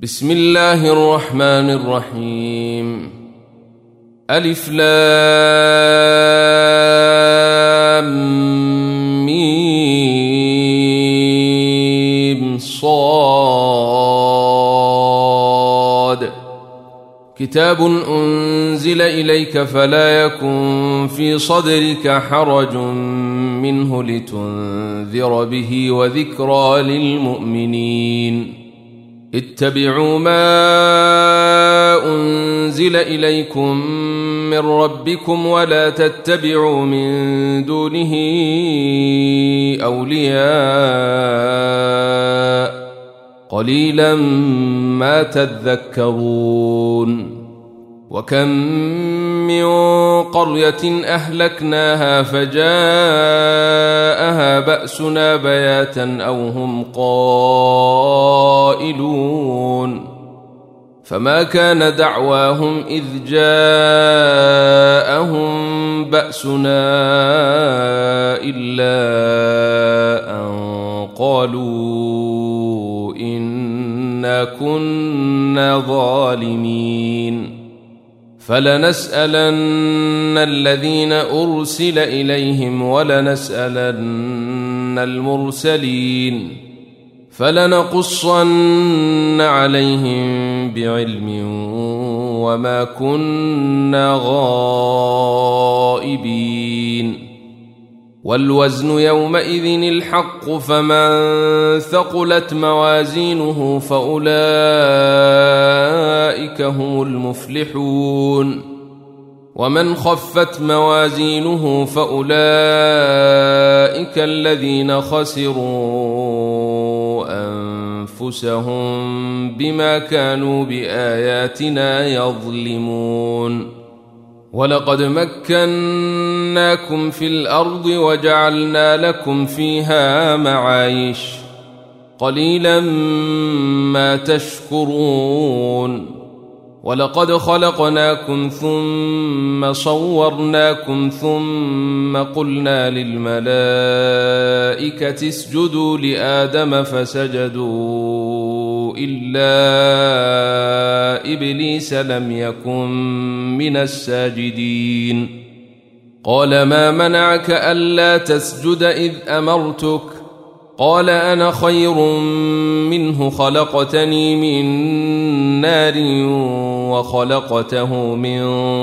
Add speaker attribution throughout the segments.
Speaker 1: بسم الله الرحمن الرحيم. ألف لام ميم صاد. كتاب أنزل إليك فلا يكن في صدرك حرج منه لتنذر به وذكرى للمؤمنين. اتبعوا ما أنزل إليكم من ربكم ولا تتبعوا من دونه أولياء قليلا ما تذكرون. وكم من قرية أهلكناها فجاءها بأسنا بياتا أو هم قائلون. فما كان دعواهم إذ جاءهم بأسنا إلا أن قالوا إنا كنا ظالمين. فلنسألن الذين أرسل إليهم ولنسألن المرسلين فلنقصن عليهم بعلم وما كنا غائبين. والوزن يومئذ الحق فمن ثقلت موازينه فأولئك هم المفلحون. ومن خفت موازينه فأولئك الذين خسروا أنفسهم بما كانوا بآياتنا يظلمون. ولقد مكناكم في الأرض وجعلنا لكم فيها معايش قليلا ما تشكرون. ولقد خلقناكم ثم صورناكم ثم قلنا للملائكة اسجدوا لآدم فسجدوا إلا إبليس لم يكن من الساجدين. قال ما منعك ألا تسجد إذ أمرتك؟ قال أنا خير منه خلقتني من نار وخلقته من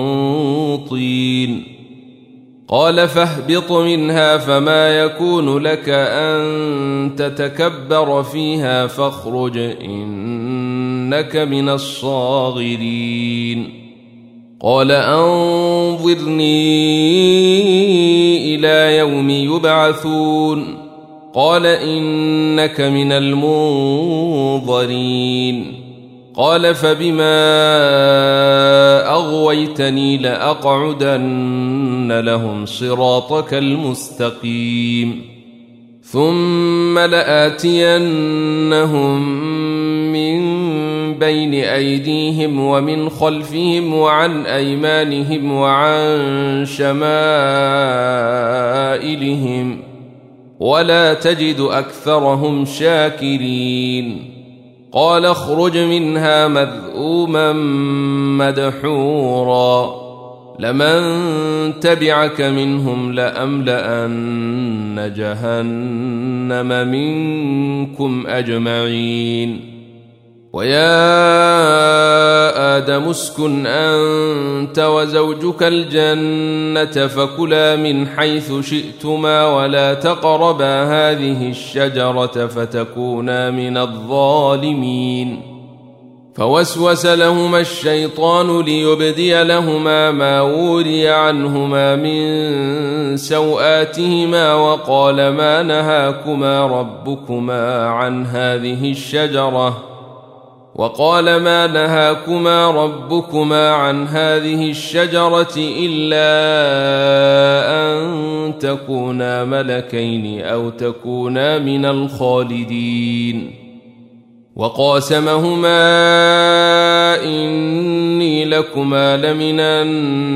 Speaker 1: طين. قال فاهبط منها فما يكون لك أن تتكبر فيها فاخرج إنك من الصاغرين. قال أنظرني إلى يوم يبعثون. قال إنك من المنظرين. قال فبما أغويتني لأقعدن لهم صراطك المستقيم ثم لآتينهم من بين أيديهم ومن خلفهم وعن أيمانهم وعن شمائلهم ولا تجد أكثرهم شاكرين. قال اخرج منها مذءوما مدحورا لمن تبعك منهم لأملأن جهنم منكم أجمعين. ويا آدم اسكن أنت وزوجك الجنة فكلا من حيث شئتما ولا تقربا هذه الشجرة فتكونا من الظالمين. فوسوس لهما الشيطان ليبدي لهما ما وري عنهما من سوآتهما وقال ما نهاكما ربكما عن هذه الشجرة إلا أن تكونا ملكين أو تكونا من الخالدين. وقاسمهما إني لكما لمن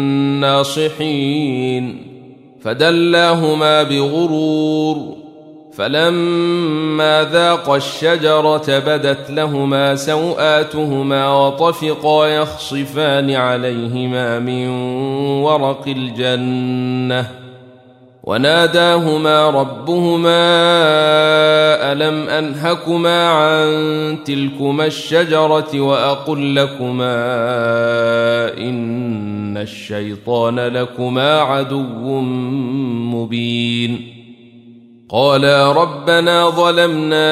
Speaker 1: الناصحين فدلاهما بغرور فلما ذاقا الشجرة بدت لهما سوآتهما وطفقا يخصفان عليهما من ورق الجنة وناداهما ربهما ألم أنهكما عن تلكما الشجرة وأقل لكما إن الشيطان لكما عدو مبين قالا ربنا ظلمنا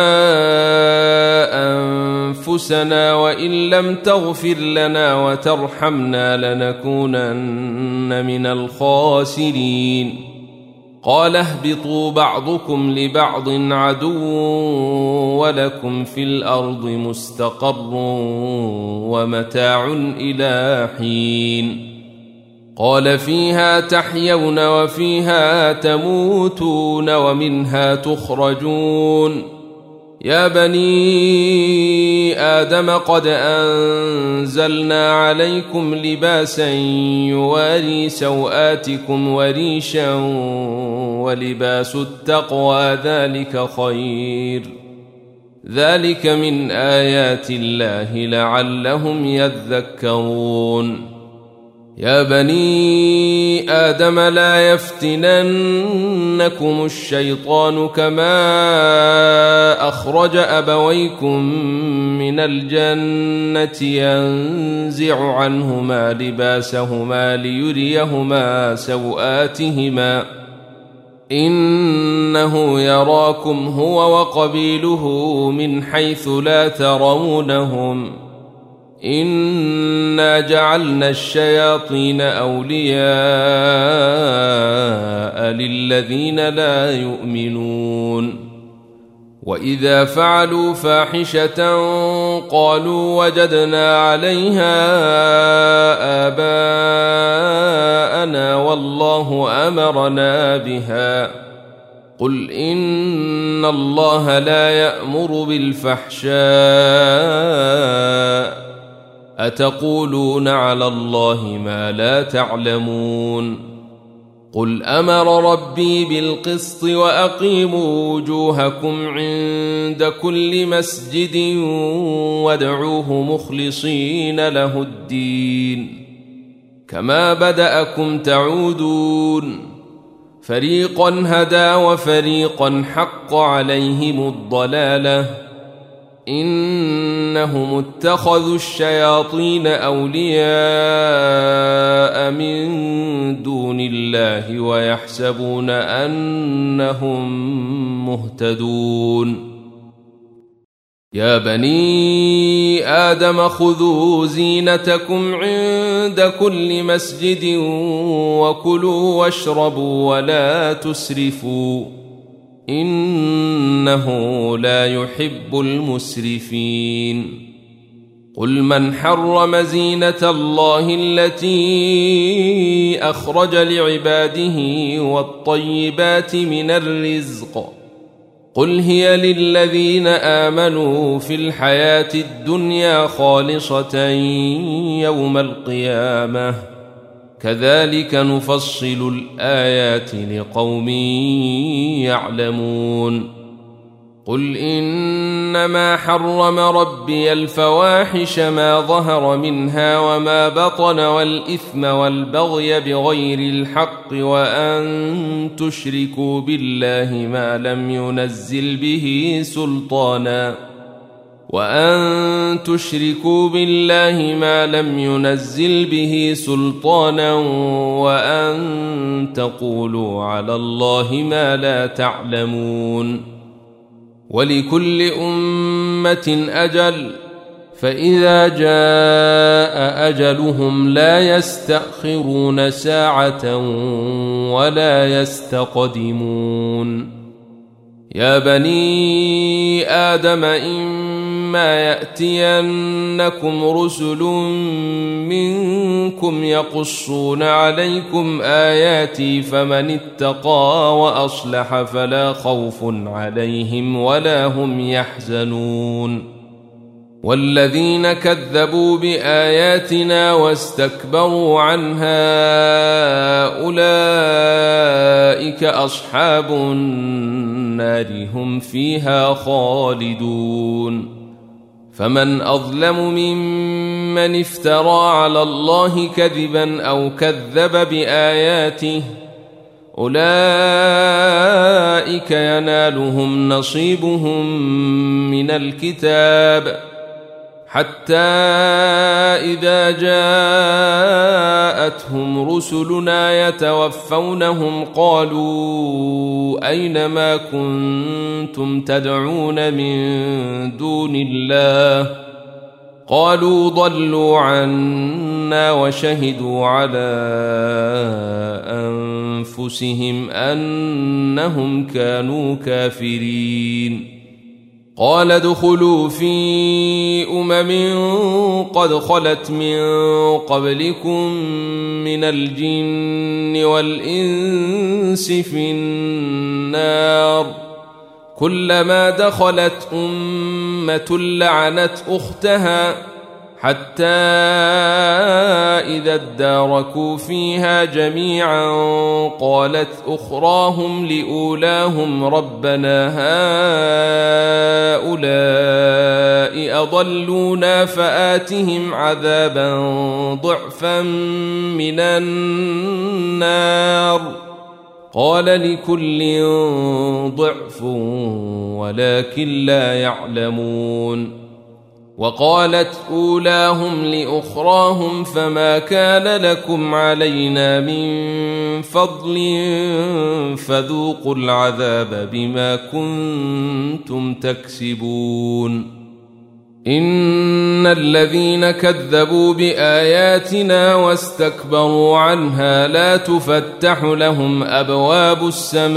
Speaker 1: أنفسنا وإن لم تغفر لنا وترحمنا لنكونن من الخاسرين قال اهبطوا بعضكم لبعض عدو ولكم في الأرض مستقر ومتاع إلى حين قال فيها تحيون وفيها تموتون ومنها تخرجون يا بني آدم قد أنزلنا عليكم لباسا يواري سوآتكم وريشا ولباس التقوى ذلك خير ذلك من آيات الله لعلهم يذكرون يا بني آدم لا يفتننكم الشيطان كما أخرج أبويكم من الجنة ينزع عنهما لباسهما ليريهما سوآتهما إنه يراكم هو وقبيله من حيث لا ترونهم إنا جعلنا الشياطين أولياء للذين لا يؤمنون وإذا فعلوا فاحشة قالوا وجدنا عليها آباءنا والله أمرنا بها قل إن الله لا يأمر بالفحشاء أتقولون على الله ما لا تعلمون قل أمر ربي بالقسط وأقيموا وجوهكم عند كل مسجد وادعوه مخلصين له الدين كما بدأكم تعودون فريقا هدى وفريقا حق عليهم الضلالة إنهم اتخذوا الشياطين أولياء من دون الله ويحسبون أنهم مهتدون يا بني آدم خذوا زينتكم عند كل مسجد وكلوا واشربوا ولا تسرفوا إنه لا يحب المسرفين قل من حرم زينة الله التي أخرج لعباده والطيبات من الرزق قل هي للذين آمنوا في الحياة الدنيا خالصة يوم القيامة كذلك نفصل الآيات لقوم يعلمون قل إنما حرم ربي الفواحش ما ظهر منها وما بطن والإثم والبغي بغير الحق وأن تشركوا بالله ما لم ينزل به سلطانا وأن تقولوا على الله ما لا تعلمون ولكل أمة أجل فإذا جاء أجلهم لا يستأخرون ساعة ولا يستقدمون يا بني آدم إما يأتينكم رسل منكم يقصون عليكم آياتي فمن اتقى وأصلح فلا خوف عليهم ولا هم يحزنون والذين كذبوا بآياتنا واستكبروا عنها أولئك أصحاب النار هم فيها خالدون فمن أظلم ممن افترى على الله كذبا أو كذب بآياته أولئك ينالهم نصيبهم من الكتاب حتى إذا جاءتهم رسلنا يتوفونهم قالوا أين ما كنتم تدعون من دون الله قالوا ضلوا عنا وشهدوا على أنفسهم أنهم كانوا كافرين قال ادخلوا في قد خلت من قبلكم من الجن والإنس في النار كلما دخلت أمة لعنت أختها حتى إذا اداركوا فيها جميعا قالت أخراهم لأولاهم ربنا هؤلاء أضلونا فآتهم عذابا ضعفا من النار قال لكل ضعف ولكن لا يعلمون وقالت أولاهم لأخراهم فما كان لكم علينا من فضل فذوقوا العذاب بما كنتم تكسبون إن الذين كذبوا بآياتنا واستكبروا عنها لا تفتح لهم أبواب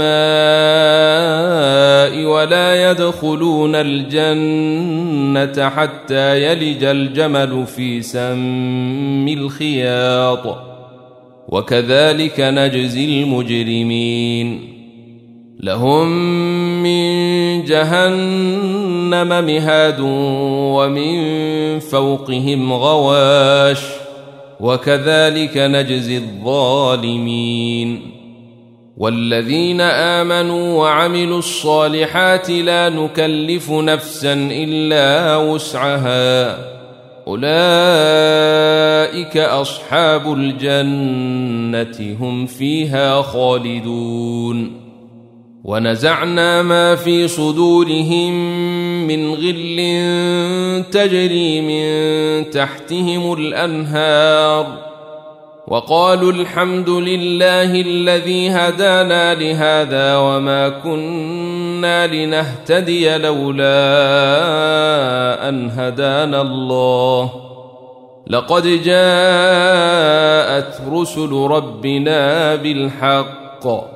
Speaker 1: السماء ولا يدخلون الجنة حتى يلج الجمل في سم الخياط وكذلك نجزي المجرمين لهم من جهنم مهاد ومن فوقهم غواش وكذلك نجزي الظالمين والذين آمنوا وعملوا الصالحات لا نكلف نفسا إلا وسعها أولئك أصحاب الجنة هم فيها خالدون ونزعنا ما في صدورهم من غل تجري من تحتهم الأنهار وقالوا الحمد لله الذي هدانا لهذا وما كنا لنهتدي لولا أن هدانا الله لقد جاءت رسل ربنا بالحق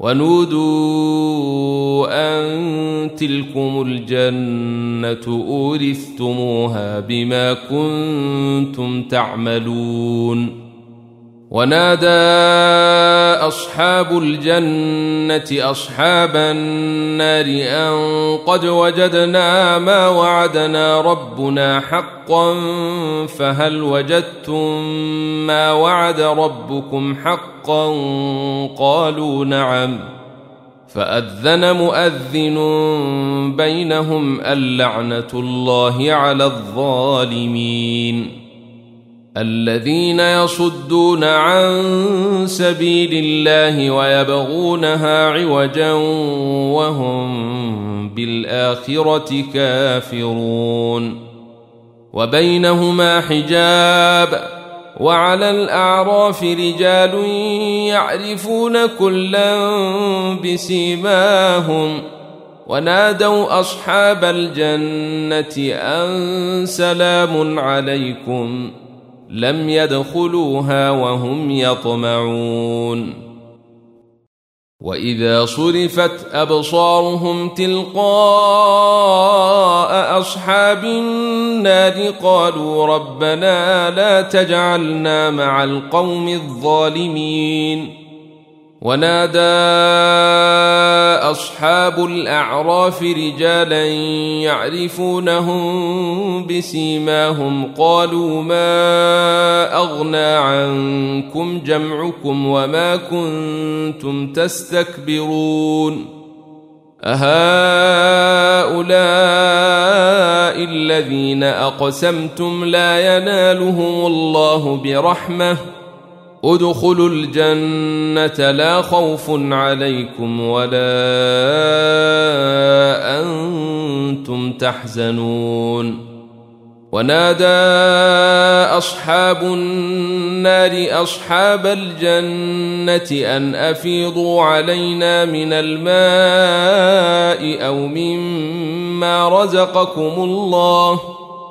Speaker 1: ونودوا أن تلكم الجنة أورثتموها بما كنتم تعملون ونادى أصحاب الجنة أصحاب النار أن قد وجدنا ما وعدنا ربنا حقا فهل وجدتم ما وعد ربكم حقا قالوا نعم فأذن مؤذن بينهم اللعنة الله على الظالمين الذين يصدون عن سبيل الله ويبغونها عوجا وهم بالآخرة كافرون وبينهما حجاب وعلى الأعراف رجال يعرفون كلا بسيماهم ونادوا أصحاب الجنة أن سلام عليكم لم يدخلوها وهم يطمعون وإذا صرفت أبصارهم تلقاء أصحاب النار قالوا ربنا لا تجعلنا مع القوم الظالمين ونادى أصحاب الأعراف رجالا يعرفونهم بسيماهم قالوا ما أغنى عنكم جمعكم وما كنتم تستكبرون أهؤلاء الذين أقسمتم لا ينالهم الله برحمة ادخلوا الجنة لا خوف عليكم ولا أنتم تحزنون ونادى أصحاب النار أصحاب الجنة أن أفيضوا علينا من الماء أو مما رزقكم الله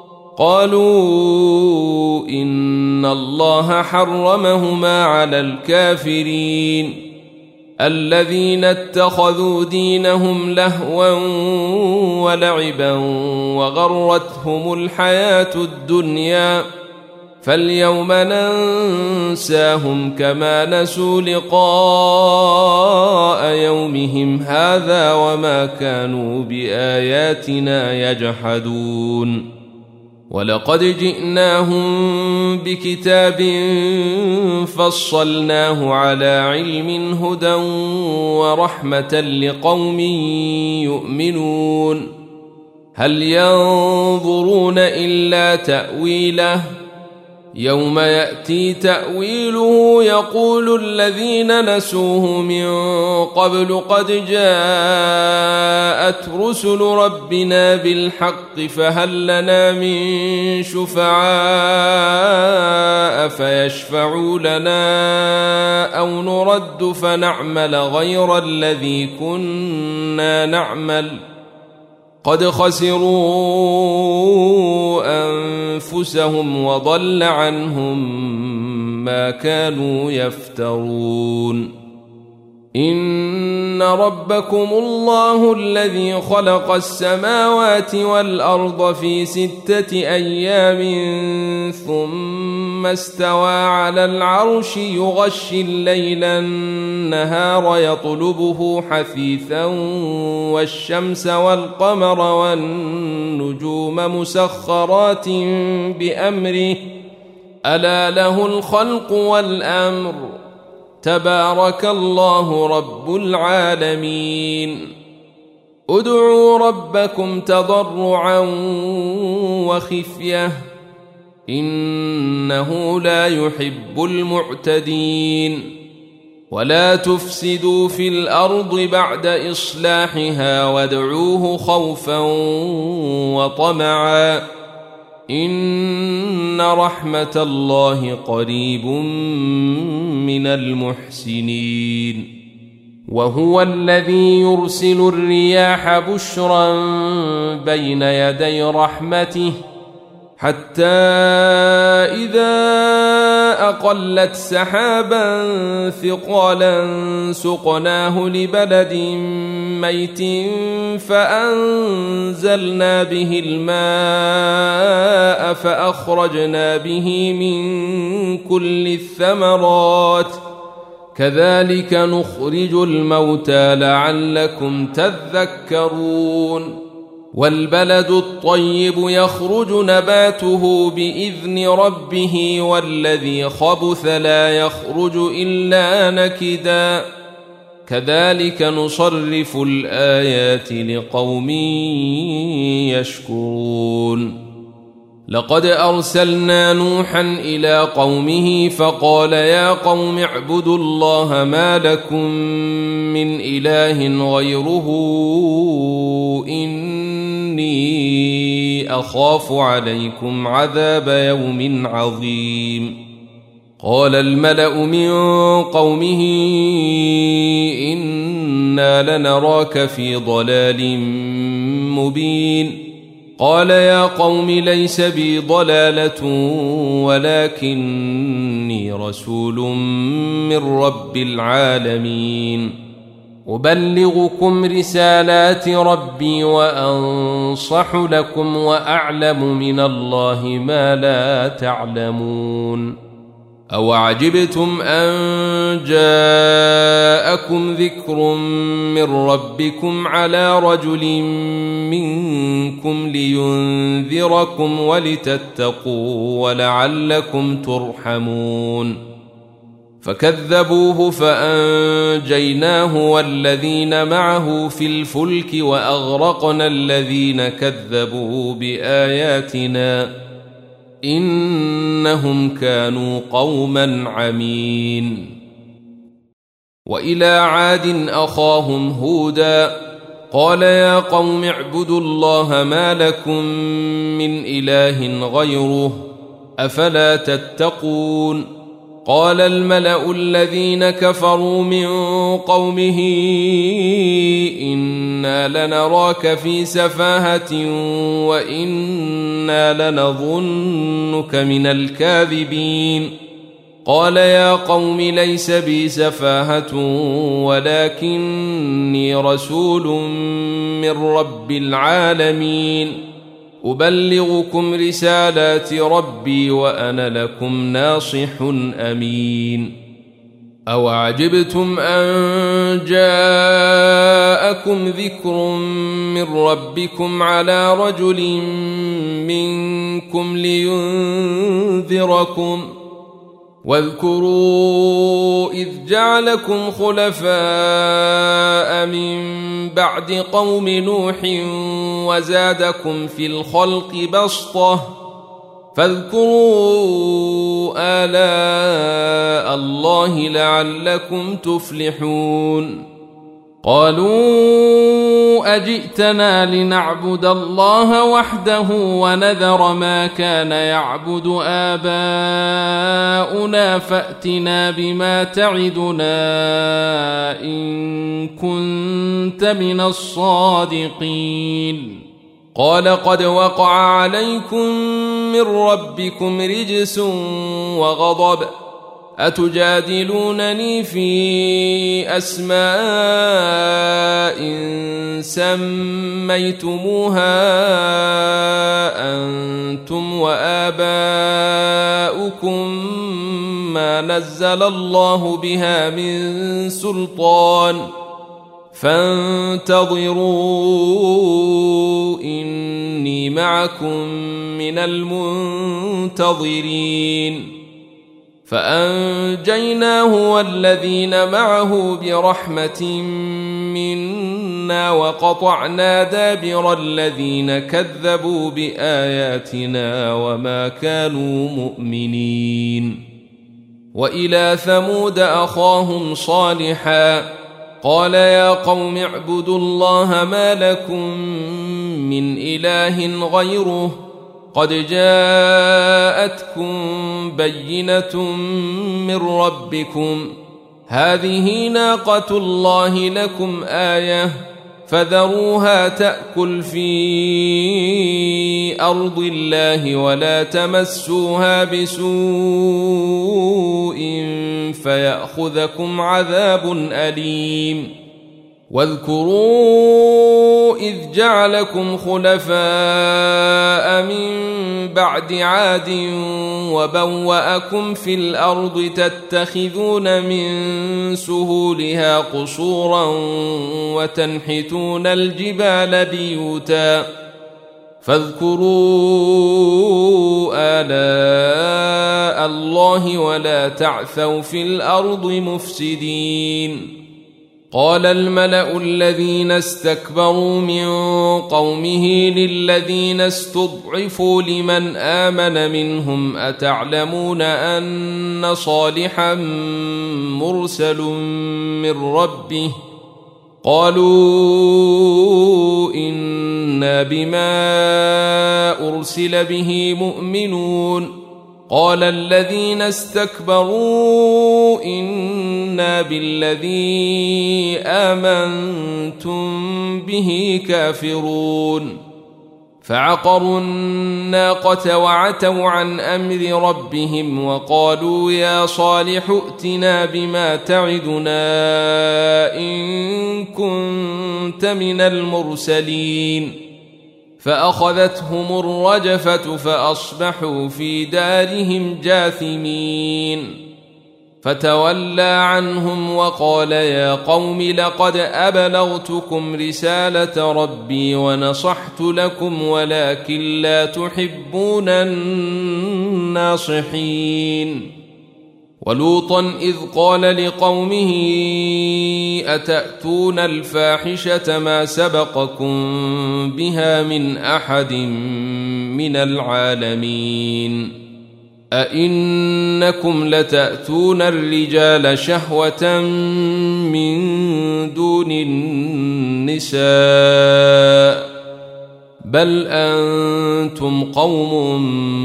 Speaker 1: قالوا إن الله حرمهما على الكافرين الذين اتخذوا دينهم لهوا ولعبا وغرتهم الحياة الدنيا فاليوم ننساهم كما نسوا لقاء يومهم هذا وما كانوا بآياتنا يجحدون ولقد جئناهم بكتاب فصلناه على علم هدى ورحمة لقوم يؤمنون هل ينظرون إلا تأويله يوم يأتي تأويله يقول الذين نسوه من قبل قد جاءت رسل ربنا بالحق فهل لنا من شفعاء فيشفعوا لنا أو نرد فنعمل غير الذي كنا نعمل قد خسروا أنفسهم وضل عنهم ما كانوا يفترون إن ربكم الله الذي خلق السماوات والأرض في 6 أيام ثم استوى على العرش يغشي الليل النهار يطلبه حثيثا والشمس والقمر والنجوم مسخرات بأمره ألا له الخلق والأمر تبارك الله رب العالمين ادعوا ربكم تضرعا وخفية إنه لا يحب المعتدين ولا تفسدوا في الأرض بعد إصلاحها وادعوه خوفا وطمعا إن رحمة الله قريب من المحسنين وهو الذي يرسل الرياح بشرا بين يدي رحمته حتى إذا أقلت سحابا ثقالا سقناه لبلد ميت فأنزلنا به الماء فأخرجنا به من كل الثمرات كذلك نخرج الموتى لعلكم تذكرون والبلد الطيب يخرج نباته بإذن ربه والذي خبث لا يخرج إلا نكدا كذلك نصرف الآيات لقوم يشكرون لقد أرسلنا نوحا إلى قومه فقال يا قوم اعبدوا الله ما لكم من إله غيره إني أخاف عليكم عذاب يوم عظيم قال الملأ من قومه إنا لنراك في ضلال مبين قال يا قوم ليس بي ضلالة ولكني رسول من رب العالمين أبلغكم رسالات ربي وأنصح لكم وأعلم من الله ما لا تعلمون أوعجبتم أن جاءكم ذكر من ربكم على رجل منكم لينذركم ولتتقوا ولعلكم ترحمون فكذبوه فأنجيناه والذين معه في الفلك وأغرقنا الذين كذبوا بآياتنا إنهم كانوا قوما عمين وإلى عاد أخاهم هودا قال يا قوم اعبدوا الله ما لكم من إله غيره أفلا تتقون قال الملأ الذين كفروا من قومه إنا لنراك في سفاهة وإنا لنظنك من الكاذبين قال يا قوم ليس بي سفاهة ولكني رسول من رب العالمين أبلغكم رسالات ربي وأنا لكم ناصح أمين أوعجبتم أن جاءكم ذكر من ربكم على رجل منكم لينذركم واذكروا إذ جعلكم خلفاء من بعد قوم نوح وزادكم في الخلق بسطة فاذكروا آلاء الله لعلكم تفلحون قالوا أجئتنا لنعبد الله وحده ونذر ما كان يعبد آباؤنا فأتنا بما تعدنا إن كنت من الصادقين قال قد وقع عليكم من ربكم رجس وغضب أتجادلونني في أسماء سميتموها أنتم وآباؤكم ما نزل الله بها من سلطان فانتظروا إني معكم من المنتظرين فأنجيناه والذين معه برحمة منا وقطعنا دابر الذين كذبوا بآياتنا وما كانوا مؤمنين وإلى ثمود أخاهم صالحا قال يا قوم اعبدوا الله ما لكم من إله غيره قد جاءتكم بينة من ربكم هذه ناقة الله لكم آية فذروها تأكل في أرض الله ولا تمسوها بسوء فيأخذكم عذاب أليم واذكروا إذ جعلكم خلفاء من بعد عاد وبوأكم في الأرض تتخذون من سهولها قصورا وتنحتون الجبال بيوتا فاذكروا آلاء الله ولا تعثوا في الأرض مفسدين قال الملأ الذين استكبروا من قومه للذين استضعفوا لمن آمن منهم أتعلمون أن صالحا مرسل من ربه قالوا إنا بما أرسل به مؤمنون قال الذين استكبروا إنا بالذي آمنتم به كافرون فعقروا الناقة وعتوا عن أمر ربهم وقالوا يا صالح ائتنا بما تعدنا إن كنت من المرسلين فأخذتهم الرجفة فأصبحوا في دارهم جاثمين فتولى عنهم وقال يا قوم لقد أبلغتكم رسالة ربي ونصحت لكم ولكن لا تحبون الناصحين. ولوطا إذ قال لقومه أتأتون الفاحشة ما سبقكم بها من أحد من العالمين أئنكم لتأتون الرجال شهوة من دون النساء بل أنتم قوم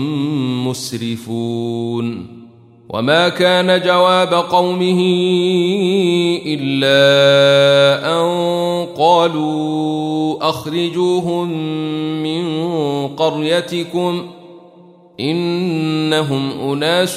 Speaker 1: مسرفون. وما كان جواب قومه إلا أن قالوا أخرجوهم من قريتكم إنهم أناس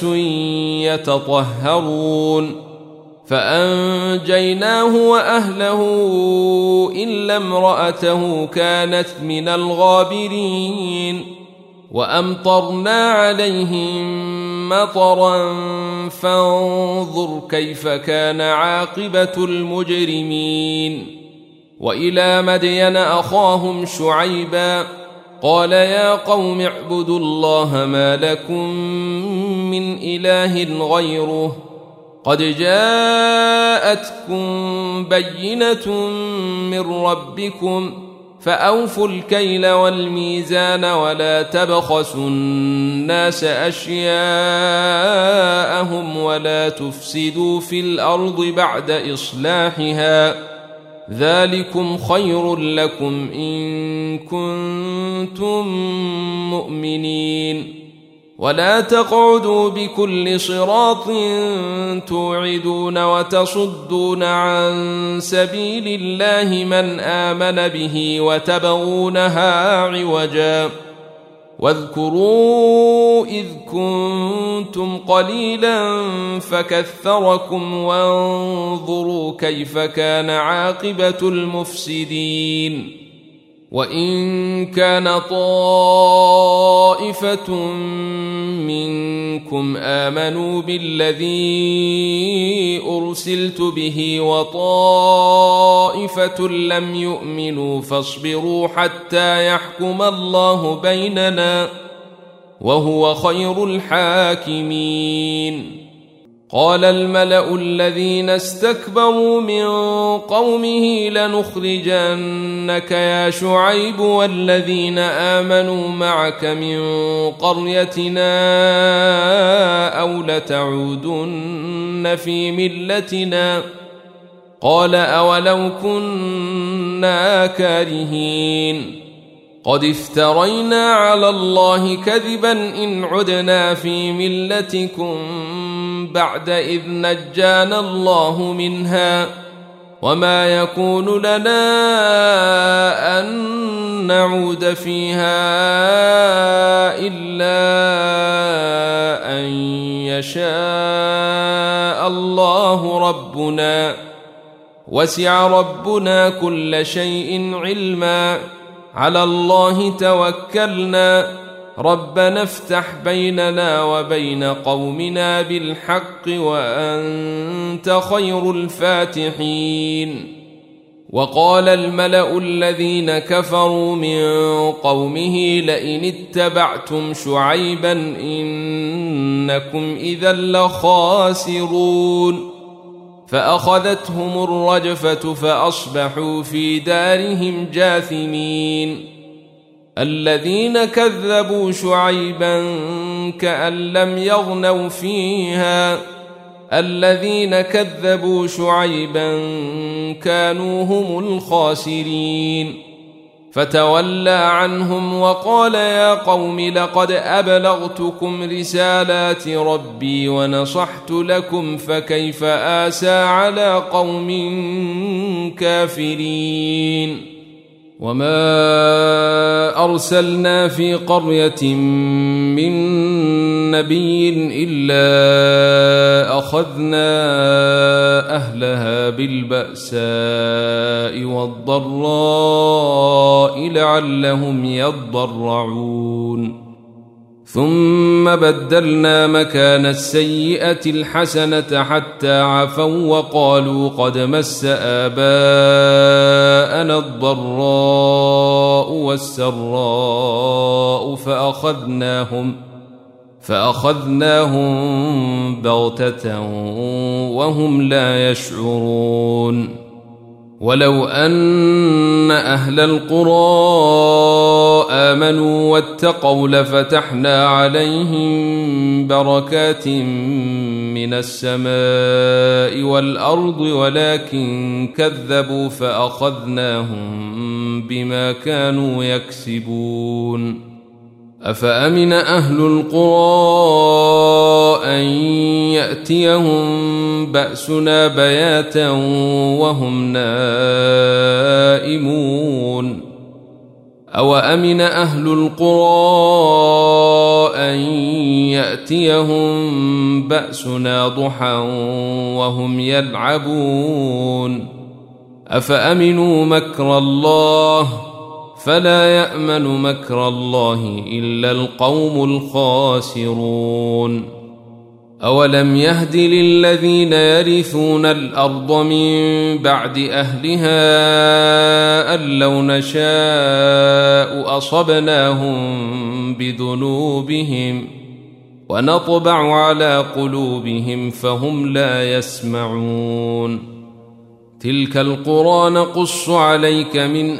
Speaker 1: يتطهرون فأنجيناه وأهله إلا امرأته كانت من الغابرين وأمطرنا عليهم مطرا فانظر كيف كان عاقبة المجرمين. وإلى مدين أخاهم شعيبا قال يا قوم اعبدوا الله ما لكم من إله غيره قد جاءتكم بينة من ربكم فأوفوا الكيل والميزان ولا تبخسوا الناس أشياءهم ولا تفسدوا في الأرض بعد إصلاحها ذلكم خير لكم إن كنتم مؤمنين. ولا تقعدوا بكل صراط توعدون وتصدون عن سبيل الله من آمن به وتبغونها عوجا واذكروا إذ كنتم قليلا فكثركم وانظروا كيف كان عاقبة المفسدين. وإن كان طائفة منكم آمنوا بالذي أرسلت به وطائفة لم يؤمنوا فاصبروا حتى يحكم الله بيننا وهو خير الحاكمين. قال الملأ الذين استكبروا من قومه لنخرجنك يا شعيب والذين آمنوا معك من قريتنا أو لتعودن في ملتنا قال أولو كنا كارهين قد افترينا على الله كذبا إن عدنا في ملتكم بعد إذ نجانا الله منها وما يكون لنا أن نعود فيها إلا أن يشاء الله ربنا وسع ربنا كل شيء علما على الله توكلنا ربنا افتح بيننا وبين قومنا بالحق وأنت خير الفاتحين. وقال الملأ الذين كفروا من قومه لئن اتبعتم شعيبا إنكم إذا لخاسرون فأخذتهم الرجفة فأصبحوا في دارهم جاثمين. الذين كذبوا شعيبا كأن لم يغنوا فيها الذين كذبوا شعيبا كانوا هم الخاسرين فتولى عنهم وقال يا قوم لقد أبلغتكم رسالات ربي ونصحت لكم فكيف آسى على قوم كافرين. وما أرسلنا في قرية من نبي إلا أخذنا أهلها بالبأساء والضراء الله لعلهم يضرعون ثم بدلنا مكان السيئة الحسنة حتى عفوا وقالوا قد مس آباءنا الضراء والسراء فأخذناهم بغتة وهم لا يشعرون ولو أن أهل القرى آمنوا واتقوا لفتحنا عليهم بركات من السماء والأرض ولكن كذبوا فأخذناهم بما كانوا يكسبون أفأمن أهل القرى أن يأتيهم بأسنا بياتا وهم نائمون أوأمن أهل القرى أن يأتيهم بأسنا ضحى وهم يلعبون أفأمنوا مكر الله فلا يأمن مكر الله إلا القوم الخاسرون أولم يهد للذين يرثون الأرض من بعد أهلها أن لو نشاء أصبناهم بذنوبهم ونطبع على قلوبهم فهم لا يسمعون تلك القرى نقص عليك من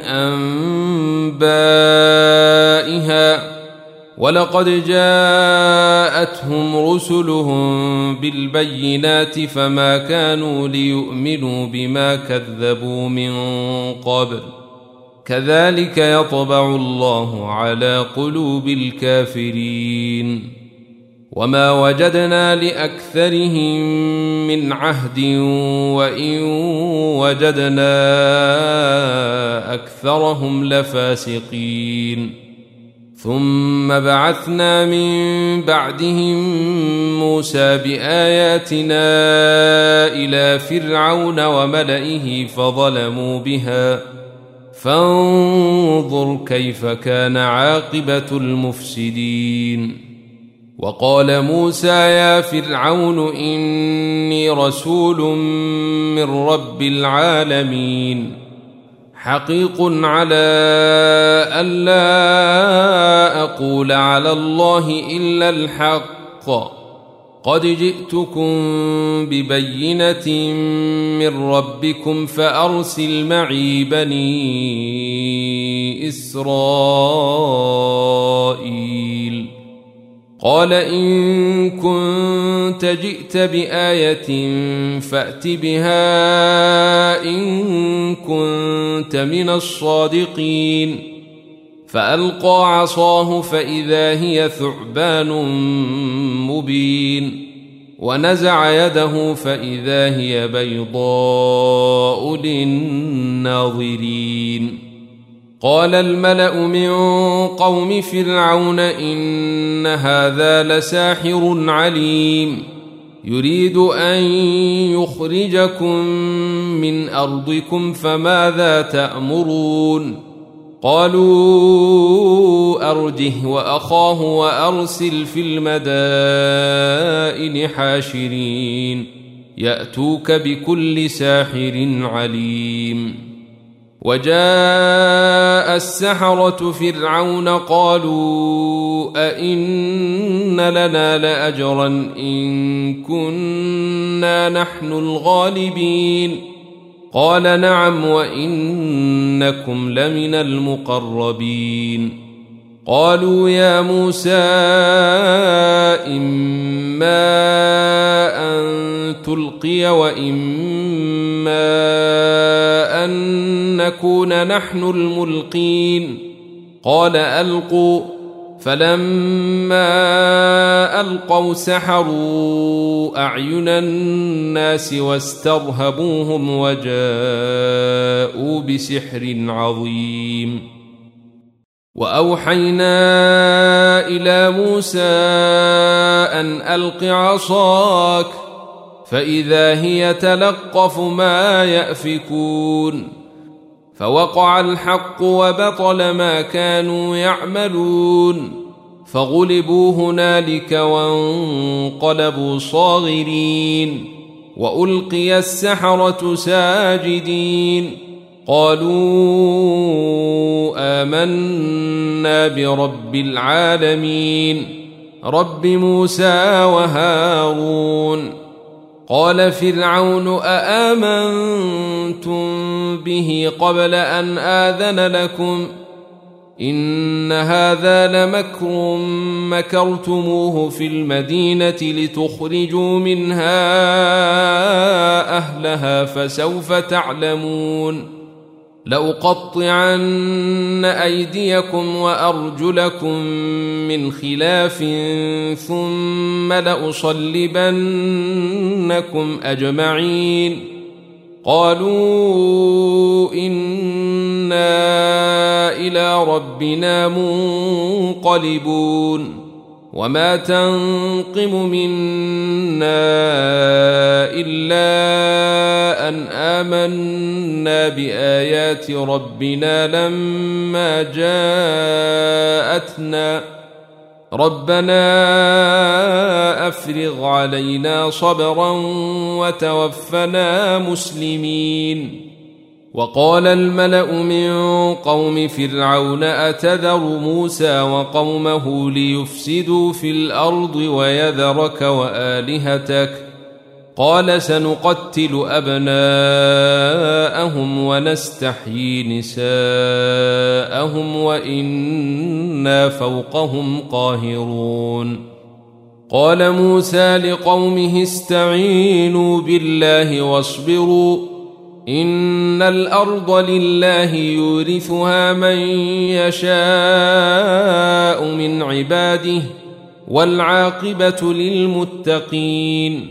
Speaker 1: أنبائها ولقد جاءتهم رسلهم بالبينات فما كانوا ليؤمنوا بما كذبوا من قبل كذلك يطبع الله على قلوب الكافرين وما وجدنا لأكثرهم من عهد وإن وجدنا أكثرهم لفاسقين ثم بعثنا من بعدهم موسى بآياتنا إلى فرعون وملئه فظلموا بها فانظر كيف كان عاقبة المفسدين وقال موسى يا فرعون إني رسول من رب العالمين حقيق على ألا أقول على الله إلا الحق قد جئتكم ببينة من ربكم فأرسل معي بني إسرائيل قال إن كنت جئت بآية فأت بها إن كنت من الصادقين فألقى عصاه فإذا هي ثعبان مبين ونزع يده فإذا هي بيضاء للناظرين قال الملأ من قوم فرعون إن هذا لساحر عليم يريد أن يخرجكم من أرضكم فماذا تأمرون قالوا أرجه وأخاه وأرسل في المدائن حاشرين يأتوك بكل ساحر عليم وجاء السحرة فرعون قالوا أئن لنا لأجرا إن كنا نحن الغالبين قال نعم وإنكم لمن المقربين قالوا يا موسى إما أن تلقي وإما أن نكون نحن الملقين قال ألقوا فلما ألقوا سحروا أعين الناس واسترهبوهم وجاءوا بسحر عظيم وأوحينا إلى موسى أن ألق عصاك فإذا هي تلقف ما يأفكون فوقع الحق وبطل ما كانوا يعملون فغلبوا هنالك وانقلبوا صاغرين وألقي السحرة ساجدين قالوا آمنا برب العالمين رب موسى وهارون. قال فرعون أآمنتم به قبل أن آذن لكم إن هذا لمكر مكرتموه في المدينة لتخرجوا منها أهلها فسوف تعلمون لأقطعن أيديكم وأرجلكم من خلاف ثم لأصلبنكم أجمعين قالوا إنا إلى ربنا منقلبون وما تنقم منا إلا أن آمنا بآيات ربنا لما جاءتنا ربنا أفرغ علينا صبرا وتوفنا مسلمين. وقال الملأ من قوم فرعون أتذر موسى وقومه ليفسدوا في الأرض ويذرك وآلهتك قال سنقتل أبناءهم ونستحيي نساءهم وإنا فوقهم قاهرون. قال موسى لقومه استعينوا بالله واصبروا إن الأرض لله يورثها من يشاء من عباده والعاقبة للمتقين.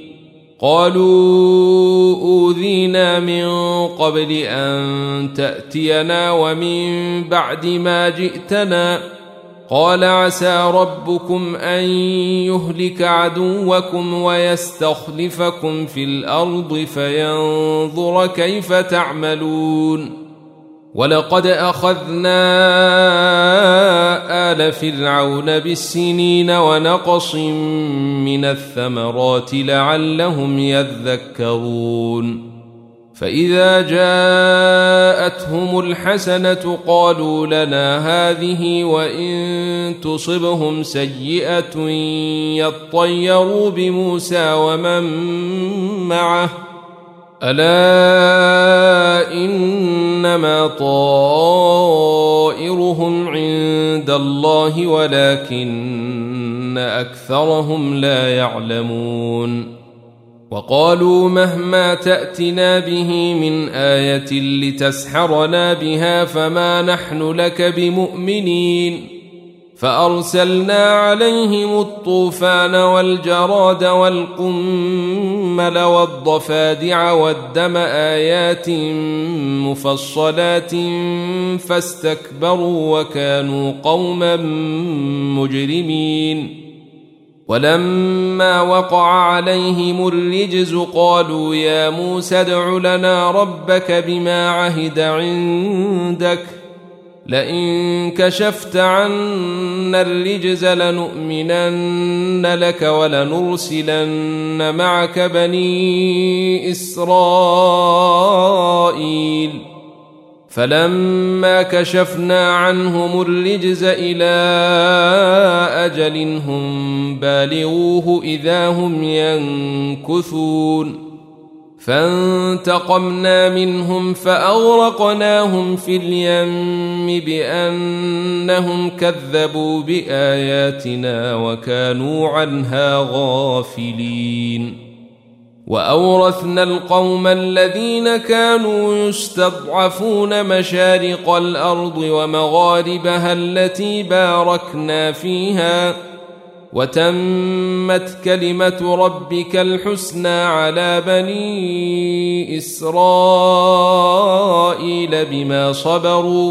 Speaker 1: قالوا أوذينا من قبل أن تأتينا ومن بعد ما جئتنا قال عسى ربكم أن يهلك عدوكم ويستخلفكم في الأرض فينظر كيف تعملون. ولقد أخذنا آل فرعون بالسنين ونقص من الثمرات لعلهم يذكرون. فإذا جاءتهم الحسنة قالوا لنا هذه وإن تصبهم سيئة يطيروا بموسى ومن معه ألا إنما طائرهم عند الله ولكن أكثرهم لا يعلمون. وقالوا مهما تأتنا به من آية لتسحرنا بها فما نحن لك بمؤمنين. فأرسلنا عليهم الطوفان والجراد والقمل والضفادع والدم آيات مفصلات فاستكبروا وكانوا قوما مجرمين. ولما وقع عليهم الرجز قالوا يا موسى ادع لنا ربك بما عهد عندك لئن كشفت عنا الرجز لنؤمنن لك ولنرسلن معك بني إسرائيل. فلما كشفنا عنهم الرجز إلى أجل هم بالغوه إذا هم ينكثون. فانتقمنا منهم فأغرقناهم في اليم بأنهم كذبوا بآياتنا وكانوا عنها غافلين. وأورثنا القوم الذين كانوا يستضعفون مشارق الأرض ومغاربها التي باركنا فيها وتمت كلمة ربك الحسنى على بني إسرائيل بما صبروا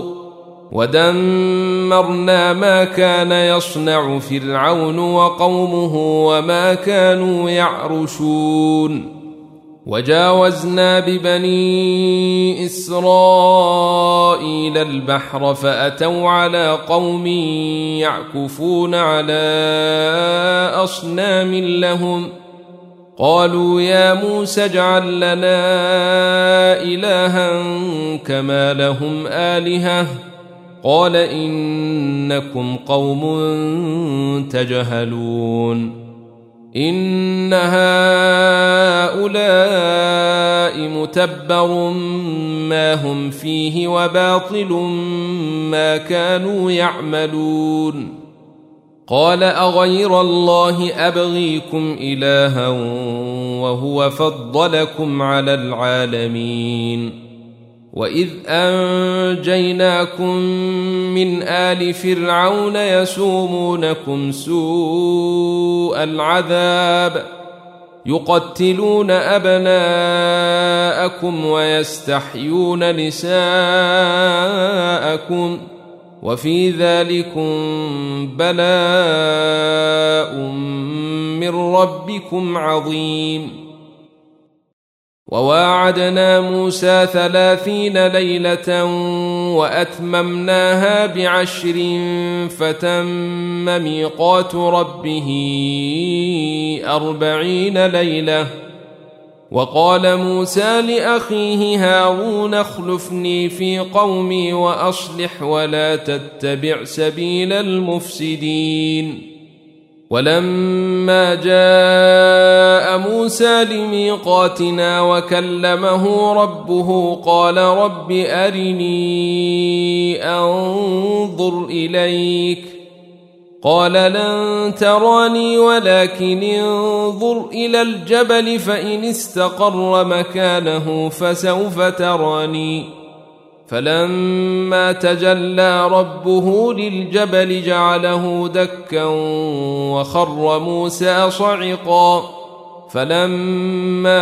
Speaker 1: ودمرنا ما كان يصنع فرعون وقومه وما كانوا يعرشون. وجاوزنا ببني إسرائيل البحر فأتوا على قوم يعكفون على أصنام لهم قالوا يا موسى اجعل لنا إلها كما لهم آلهة قال إنكم قوم تجهلون إن هؤلاء متبر ما هم فيه وباطل ما كانوا يعملون قال أغير الله أبغيكم إلها وهو فضلكم على العالمين وإذ أنجيناكم من آل فرعون يسومونكم سوء العذاب يقتلون أبناءكم ويستحيون نساءكم وفي ذلكم بلاء من ربكم عظيم وواعدنا موسى 30 ليلة وأتممناها ب10 فتم ميقات ربه 40 ليلة وقال موسى لأخيه هارون اخلفني في قومي وأصلح ولا تتبع سبيل المفسدين ولما جاء موسى لميقاتنا وكلمه ربه قال رب أرني أنظر إليك قال لن تراني ولكن انظر إلى الجبل فإن استقر مكانه فسوف تراني فلما تجلى ربه للجبل جعله دكا وخر موسى صعقا فلما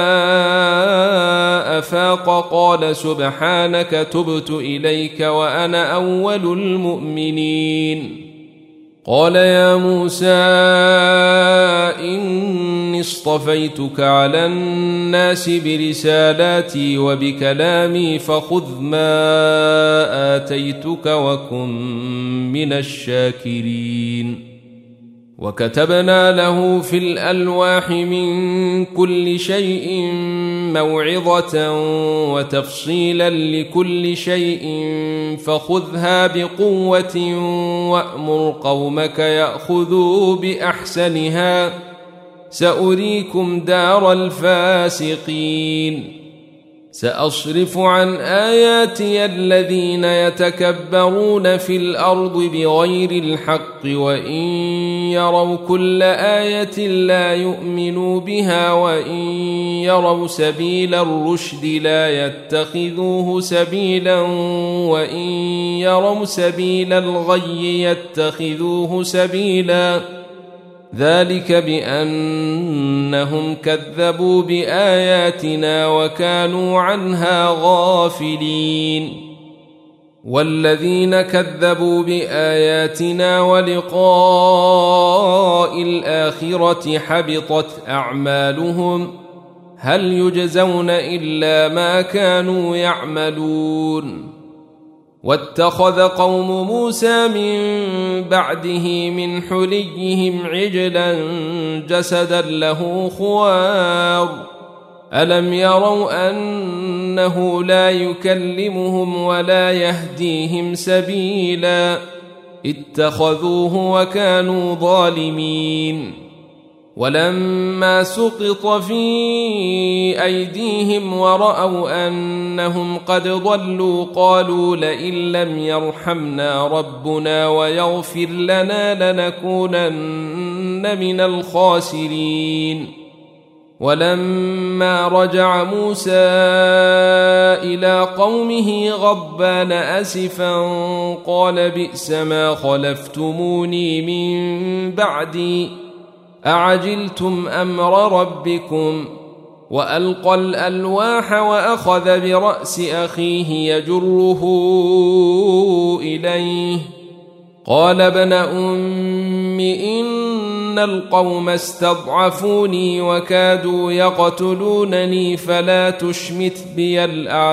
Speaker 1: أفاق قال سبحانك تبت إليك وأنا أول المؤمنين قال يا موسى إني اصطفيتك على الناس برسالاتي وبكلامي فخذ ما آتيتك وكن من الشاكرين وكتبنا له في الألواح من كل شيء موعظة وتفصيلا لكل شيء فخذها بقوة وأمر قومك يأخذوا بأحسنها سأريكم دار الفاسقين سأصرف عن آياتي الذين يتكبرون في الأرض بغير الحق وإن يروا كل آية لا يؤمنوا بها وإن يروا سبيل الرشد لا يتخذوه سبيلا وإن يروا سبيل الغي يتخذوه سبيلا ذلك بأنهم كذبوا بآياتنا وكانوا عنها غافلين والذين كذبوا بآياتنا ولقاء الآخرة حبطت أعمالهم هل يجزون إلا ما كانوا يعملون واتخذ قوم موسى من بعده من حليهم عجلا جسدا له خوار ألم يروا أنه لا يكلمهم ولا يهديهم سبيلا اتخذوه وكانوا ظالمين ولما سقط في أيديهم ورأوا أنهم قد ضلوا قالوا لئن لم يرحمنا ربنا ويغفر لنا لنكونن من الخاسرين ولما رجع موسى إلى قومه غضبان أسفا قال بئس ما خلفتموني من بعدي أعجلتم أمر ربكم وألقى الألواح وأخذ برأس أخيه يجره إليه قال ابن أم إن إن القوم استضعفوني وكادوا يقتلونني فلا تشمت بي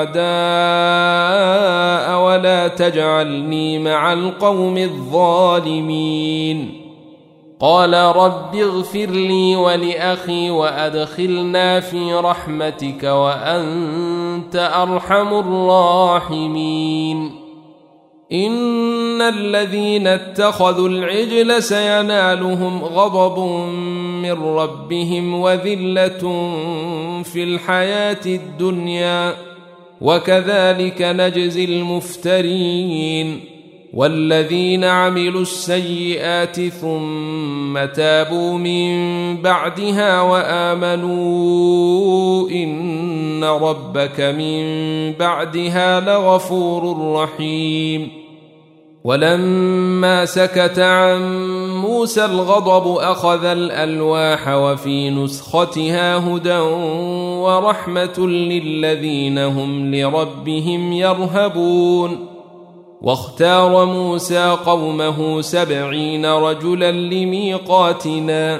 Speaker 1: الأعداء ولا تجعلني مع القوم الظالمين. قال رب اغفر لي ولأخي وأدخلنا في رحمتك وأنت أرحم الراحمين. إن الذين اتخذوا العجل سينالهم غضب من ربهم وذلة في الحياة الدنيا وكذلك نجزي المفترين. والذين عملوا السيئات ثم تابوا من بعدها وآمنوا إن ربك من بعدها لغفور رحيم. ولما سكت عن موسى الغضب أخذ الألواح وفي نسختها هدى ورحمة للذين هم لربهم يرهبون. واختار موسى قومه 70 رجلا لميقاتنا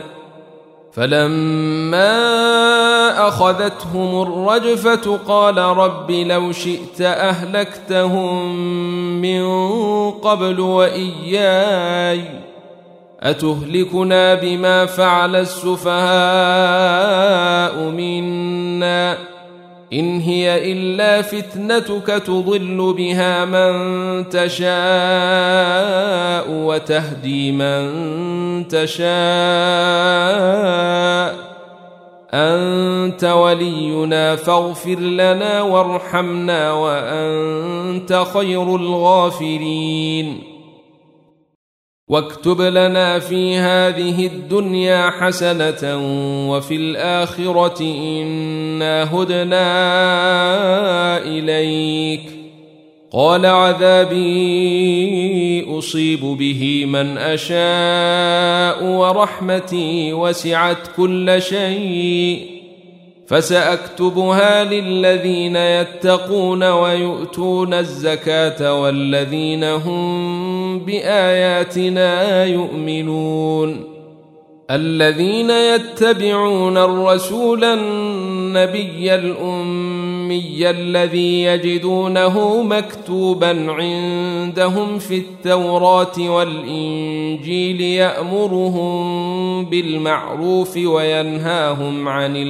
Speaker 1: فلما أخذتهم الرجفة قال رب لو شئت أهلكتهم من قبل وإياي أتهلكنا بما فعل السفهاء منا إن هي إلا فتنتك تضل بها من تشاء وتهدي من تشاء أنت ولينا فاغفر لنا وارحمنا وأنت خير الغافرين. واكتب لنا في هذه الدنيا حسنة وفي الآخرة إنا هدنا إليك. قال عذابي أصيب به من أشاء ورحمتي وسعت كل شيء فسأكتبها للذين يتقون ويؤتون الزكاة والذين هم بآياتنا يؤمنون. الذين يتبعون الرسول النبي الأمي الذي يجدونه مكتوبا عندهم في التوراة والإنجيل يأمرهم بالمعروف وينهاهم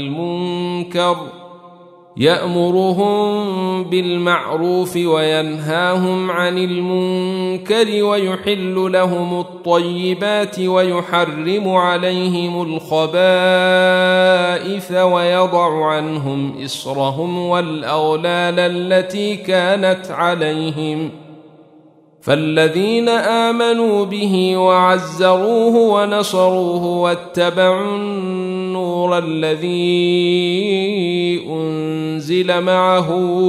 Speaker 1: عن المنكر ويحل لهم الطيبات ويحرم عليهم الخبائث ويضع عنهم إصرهم والأغلال التي كانت عليهم. فالذين آمنوا به وعزروه ونصروه واتبعوا النور الذي أنزل معه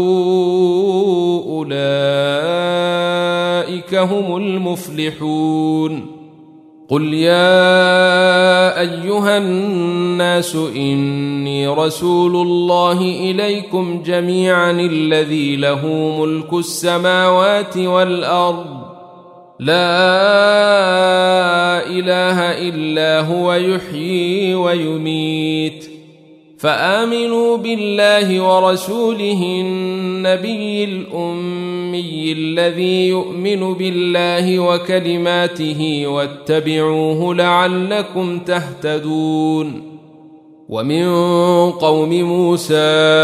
Speaker 1: أولئك هم المفلحون. قل يا أيها الناس إني رسول الله إليكم جميعا الذي له ملك السماوات والأرض لا إله إلا هو يحيي ويميت. فآمنوا بالله ورسوله النبي الأمي الذي يؤمن بالله وكلماته واتبعوه لعلكم تهتدون. ومن قوم موسى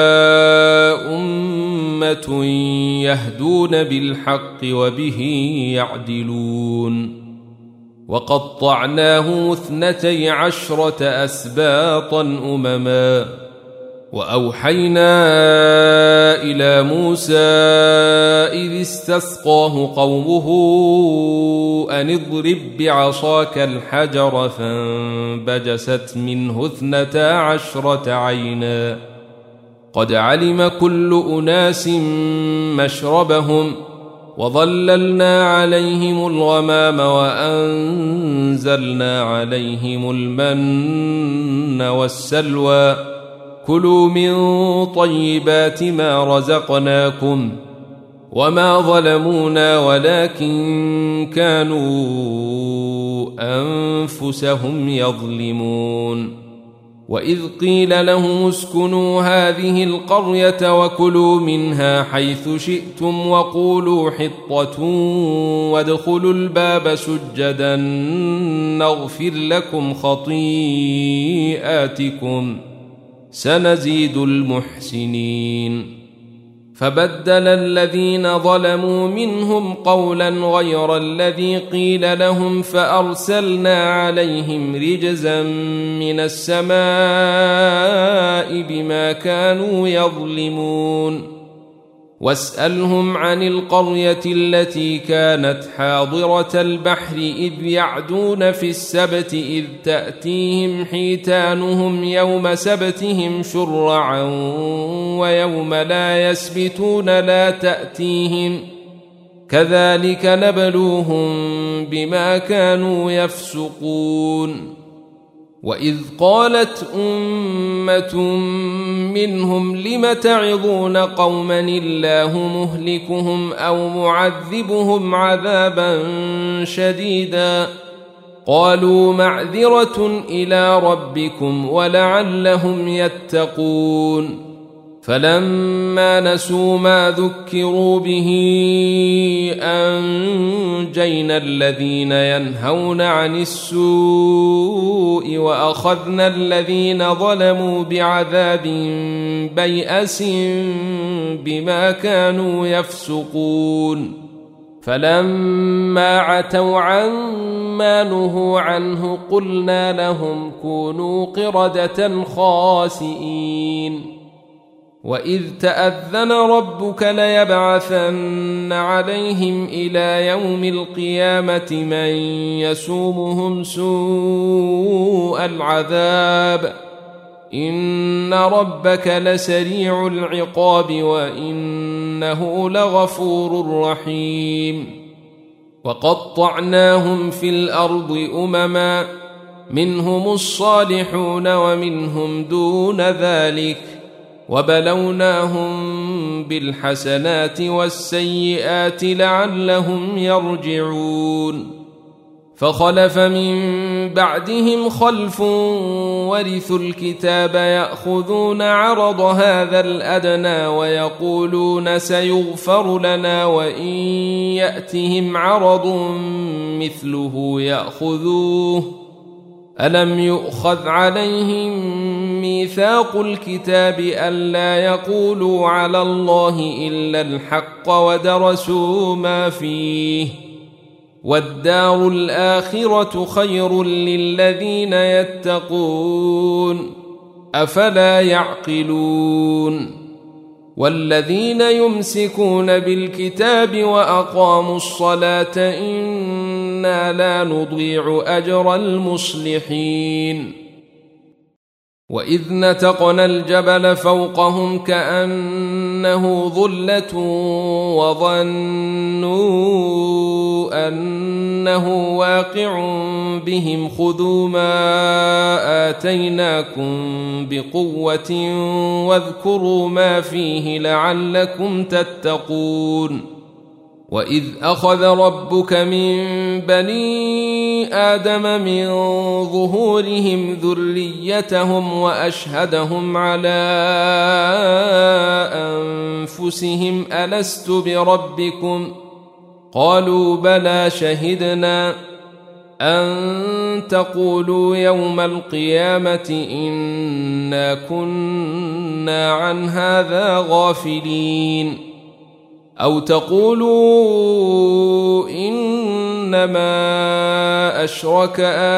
Speaker 1: أمة يهدون بالحق وبه يعدلون. وقطعناه 12 أسباطا أمما وأوحينا إلى موسى إذ استسقاه قومه أن اضرب بعصاك الحجر فانبجست منه 12 عينا قد علم كل أناس مشربهم وظللنا عليهم الغمام وأنزلنا عليهم المن والسلوى كلوا من طيبات ما رزقناكم وما ظلمونا ولكن كانوا أنفسهم يظلمون. وإذ قيل لهم اسكنوا هذه القرية وكلوا منها حيث شئتم وقولوا حطة وادخلوا الباب سجدا نغفر لكم خطيئاتكم سنزيد المحسنين. فبدل الذين ظلموا منهم قولا غير الذي قيل لهم فأرسلنا عليهم رجزا من السماء بما كانوا يظلمون. واسألهم عن القرية التي كانت حاضرة البحر إذ يعدون في السبت إذ تأتيهم حيتانهم يوم سبتهم شرعا ويوم لا يسبتون لا تأتيهم كذلك نبلوهم بما كانوا يفسقون. وإذ قالت أمة منهم لم تعظون قوما الله مهلكهم أو معذبهم عذابا شديدا قالوا معذرة إلى ربكم ولعلهم يتقون. فلما نسوا ما ذكروا به أنجينا الذين ينهون عن السوء وأخذنا الذين ظلموا بعذاب بيأس بما كانوا يفسقون. فلما عتوا عما نهوا عنه قلنا لهم كونوا قردة خاسئين. وإذ تأذن ربك ليبعثن عليهم إلى يوم القيامة من يسومهم سوء العذاب إن ربك لسريع العقاب وإنه لغفور رحيم. وقطعناهم في الأرض أمما منهم الصالحون ومنهم دون ذلك وبلوناهم بالحسنات والسيئات لعلهم يرجعون. فخلف من بعدهم خلف ورثوا الكتاب يأخذون عرض هذا الأدنى ويقولون سيغفر لنا وإن يأتهم عرض مثله يأخذوه ألم يؤخذ عليهم ميثاق الكتاب ألا يقولوا على الله إلا الحق ودرسوا ما فيه والدار الآخرة خير للذين يتقون أفلا يعقلون. والذين يمسكون بالكتاب وأقاموا الصلاة إنا لا نضيع أجر المصلحين. وإذ نتقنا الجبل فوقهم كأنه ظلة وظنوا أنه واقع بهم خذوا ما آتيناكم بقوة واذكروا ما فيه لعلكم تتقون. وإذ أخذ ربك من بني آدم من ظهورهم ذريتهم وأشهدهم على أنفسهم ألست بربكم قالوا بلى شهدنا أن تقولوا يوم القيامة إنا كنا عن هذا غافلين أو تقولوا إنما أشرك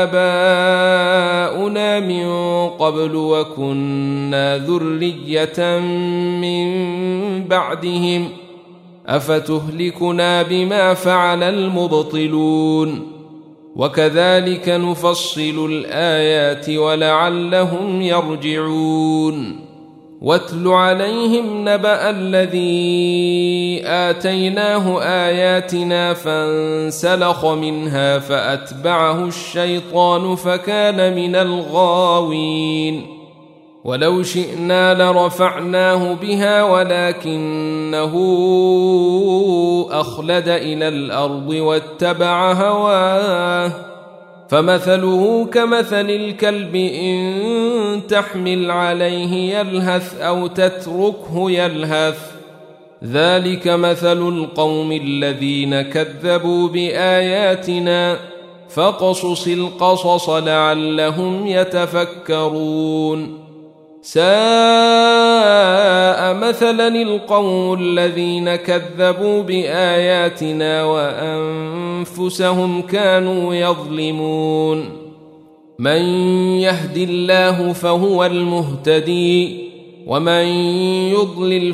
Speaker 1: آباؤنا من قبل وكنا ذرية من بعدهم أفتهلكنا بما فعل المبطلون وكذلك نفصل الآيات ولعلهم يرجعون. واتل عليهم نبأ الذي آتيناه آياتنا فانسلخ منها فأتبعه الشيطان فكان من الغاوين. ولو شئنا لرفعناه بها ولكنه أخلد إلى الأرض واتبع هواه فمثله كمثل الكلب إن تحمل عليه يلهث أو تتركه يلهث ذلك مثل القوم الذين كذبوا بآياتنا فاقصص القصص لعلهم يتفكرون ساء مثلا القوم الذين كذبوا بآياتنا وأنفسهم كانوا يظلمون من يهد الله فهو المهتدي ومن يضلل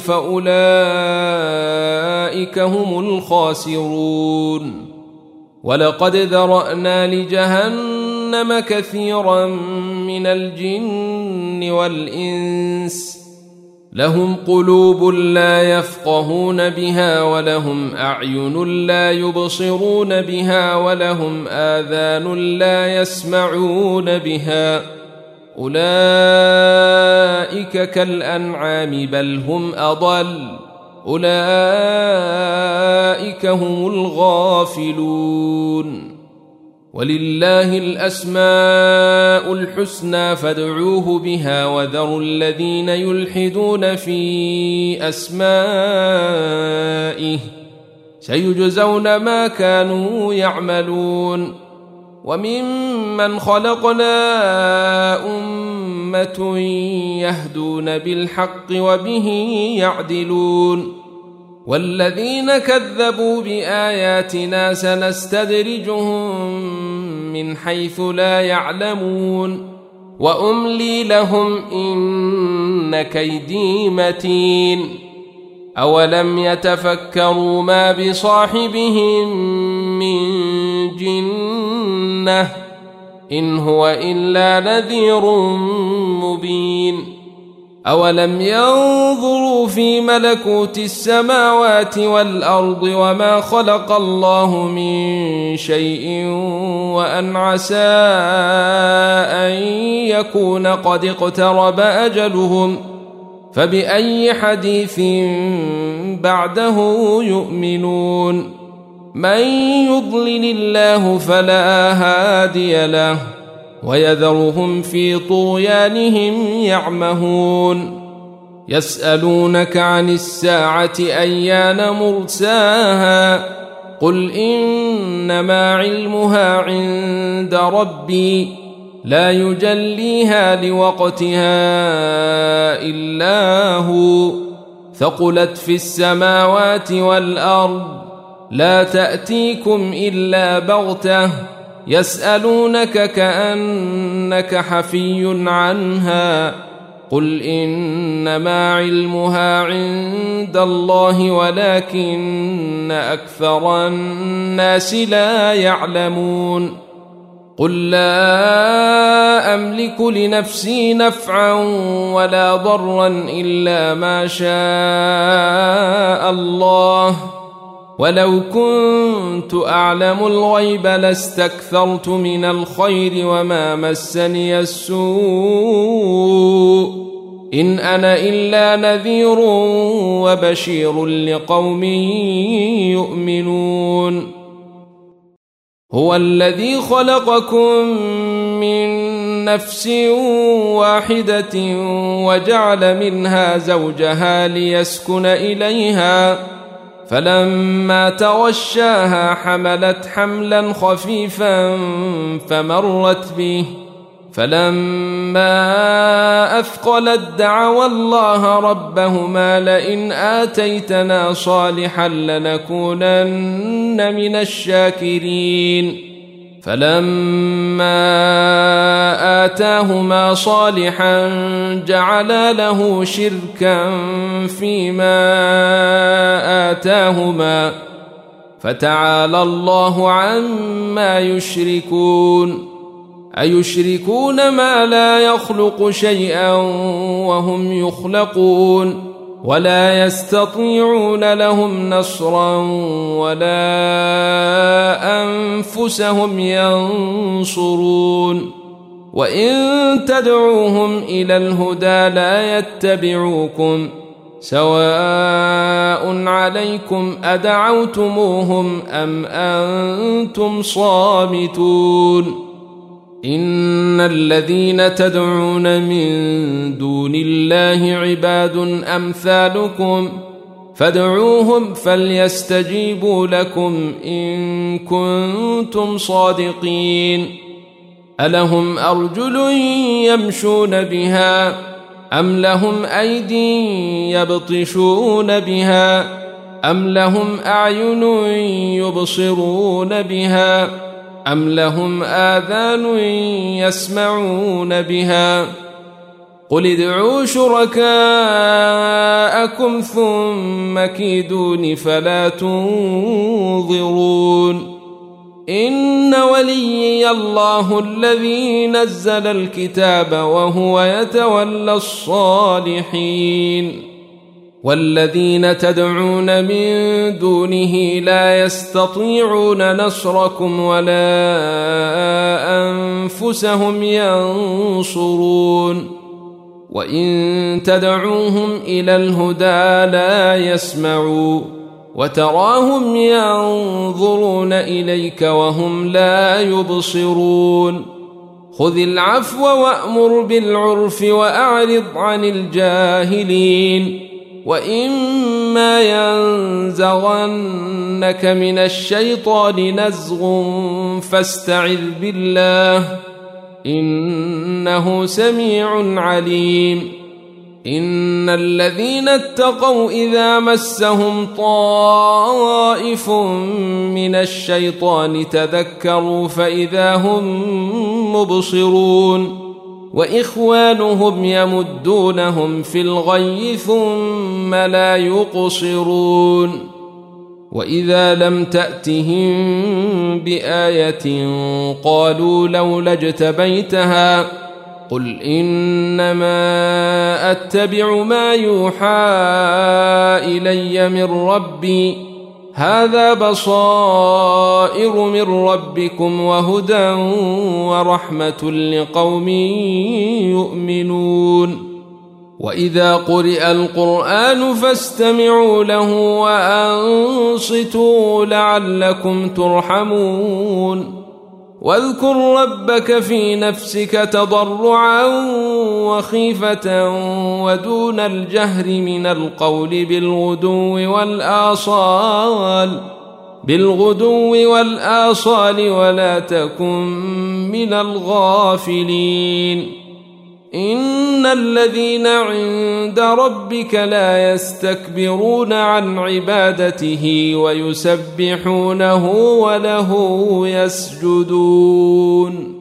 Speaker 1: فأولئك هم الخاسرون ولقد ذرأنا لجهنم كثيرا من الجن والإنس لهم قلوب لا يفقهون بها ولهم أعين لا يبصرون بها ولهم آذان لا يسمعون بها أولئك كالأنعام بل هم أضل أولئك هم الغافلون ولله الأسماء الحسنى فادعوه بها وذروا الذين يلحدون في أسمائه سيجزون ما كانوا يعملون وممن خلقنا أمة يهدون بالحق وبه يعدلون والذين كذبوا بآياتنا سنستدرجهم من حيث لا يعلمون وأملي لهم إن كيدي متين أولم يتفكروا ما بصاحبهم من جنة إن هو إلا نذير مبين أولم ينظروا في ملكوت السماوات والأرض وما خلق الله من شيء وأن عسى أن يكون قد اقترب أجلهم فبأي حديث بعده يؤمنون من يضلل الله فلا هادي له ويذرهم في طغيانهم يعمهون يسألونك عن الساعة أيان مرساها قل إنما علمها عند ربي لا يجليها لوقتها إلا هو ثقلت في السماوات والأرض لا تأتيكم إلا بغتة يسألونك كأنك حفي عنها قل إنما علمها عند الله ولكن أكثر الناس لا يعلمون قل لا أملك لنفسي نفعا ولا ضرا إلا ما شاء الله ولو كنت أعلم الغيب لاستكثرت من الخير وما مسني السوء إن أنا إلا نذير وبشير لقوم يؤمنون هو الذي خلقكم من نفس واحدة وجعل منها زوجها ليسكن إليها فلما تغشاها حملت حملا خفيفا فمرت به فلما أثقلت دعوا الله ربهما لئن آتيتنا صالحا لنكونن من الشاكرين فلما آتاهما صالحا جعلا له شركا فيما آتاهما فتعالى الله عما يشركون أيشركون ما لا يخلق شيئا وهم يخلقون ولا يستطيعون لهم نصرا ولا أنفسهم ينصرون وإن تدعوهم إلى الهدى لا يتبعوكم سواء عليكم أدعوتموهم أم أنتم صامتون إن الذين تدعون من دون الله عباد أمثالكم فادعوهم فليستجيبوا لكم إن كنتم صادقين ألهم أرجل يمشون بها أم لهم أيدي يبطشون بها أم لهم أعين يبصرون بها أم لهم آذان يسمعون بها قل ادعوا شركاءكم ثم كيدون فلا تنظرون إن وليي الله الذي نزل الكتاب وهو يتولى الصالحين والذين تدعون من دونه لا يستطيعون نصركم ولا أنفسهم ينصرون وإن تدعوهم إلى الهدى لا يسمعوا وتراهم ينظرون إليك وهم لا يبصرون خذ العفو وأمر بالعرف وأعرض عن الجاهلين وإما ينزغنك من الشيطان نزغ فاستعذ بالله إنه سميع عليم إن الذين اتقوا إذا مسهم طائف من الشيطان تذكروا فإذا هم مبصرون وإخوانهم يمدونهم في الغي ثم لا يقصرون وإذا لم تأتهم بآية قالوا لولا اجتبيتها قل إنما أتبع ما يوحى إلي من ربي هذا بصائر من ربكم وهدى ورحمة لقوم يؤمنون وإذا قرئ القرآن فاستمعوا له وأنصتوا لعلكم ترحمون واذكر ربك في نفسك تضرعا وخيفة ودون الجهر من القول بالغدو والآصال ولا تكن من الغافلين إن الذين عند ربك لا يستكبرون عن عبادته ويسبحونه وله يسجدون